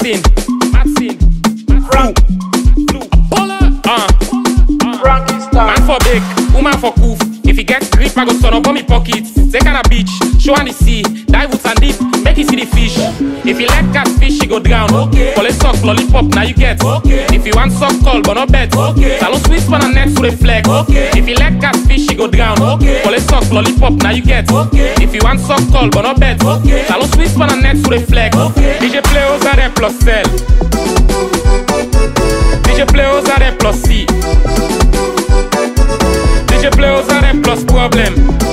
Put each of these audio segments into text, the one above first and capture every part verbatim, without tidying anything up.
Martin, Martin, Frank, Apollo, uh, man for big, woman for coof. If you get grip, I go turn up on me pockets. Take on a beach, show on the sea, dive with and deep, make you see the fish. If you like catfish, you go drown. Okay. Call it sock, lollipop, now you get. Okay. If you want sock, call, but not bet. Okay. Salon Swiss on a net to reflect. Okay. If you like catfish, you go drown. Okay. Call it sock, lollipop, now you get. Okay. If you want sock, call, but not bet. Okay. Salon Swiss on a net to reflect. Okay. D J play aux arrêts plus sel. D J play aux arrêts plus si. D J play aux arrêts plus problem.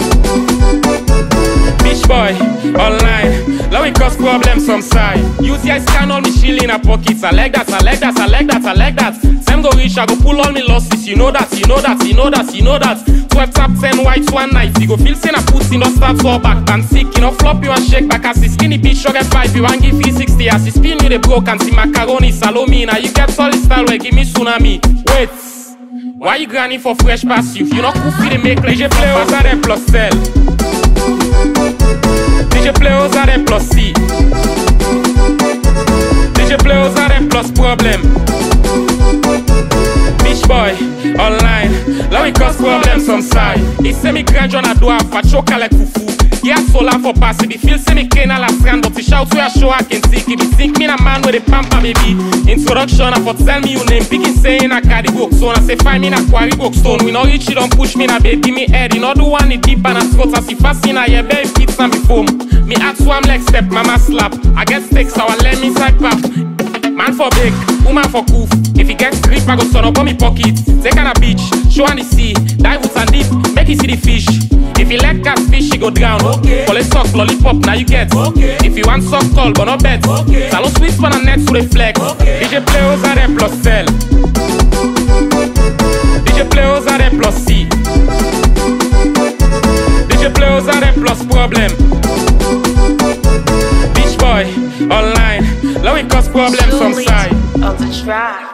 Beach boy, online, let me cause problems some side. Use your scan all me shield in a pockets. I like that, I like that, I like that, I like that. Same go rich, I go pull all me losses. You know that, you know that, you know that, you know that. twelve tap, ten whites one night. You go feel saying a pussy, no start for back and sick. You know flop you and shake back as the skinny bitch sugar five. You want give three sixty as you spin you the broke and see macaroni, salome. Now you get solid style where give me tsunami. Wait, why you granny for fresh pass you? You know coffee they make like J play aux arrêts plus sel. D J play aux arrêts plus si. D J play aux arrêts plus problem. Beach boy, online, let me cause problems some side. He say me grand on a door, I choke like fufu. Yeah, solar for pass, if he feel say me cane a la strand, but he shout to a show I can see. If he think me a man with a pamper baby. Introduction, I for tell me your name, picking saying a carry book stone. I say find me in a quarry book stone. We know reach it, don't push me na baby me head. You know the one it deep and a throat, I see fast in a yeah, baby pizza and be foam. Me ask one leg step, mama slap. I get sticks, so I let me side pap. Man for big, woman for coof. If you get grip, I go turn up on me pockets. Take on a beach, show on the sea, dive with and deep, make you see the fish. If you like catfish, you go drown. Okay. Call it sock, lollipop, now you get. Okay. If you want sock, call, but not bet. Okay. Salon Swiss on a net to reflect. Okay. D J play aux arrêts plus sel. D J play aux arrêts plus si. D J play aux arrêts plus problem. Beach boy, online, let me cause problems some side. Of the track.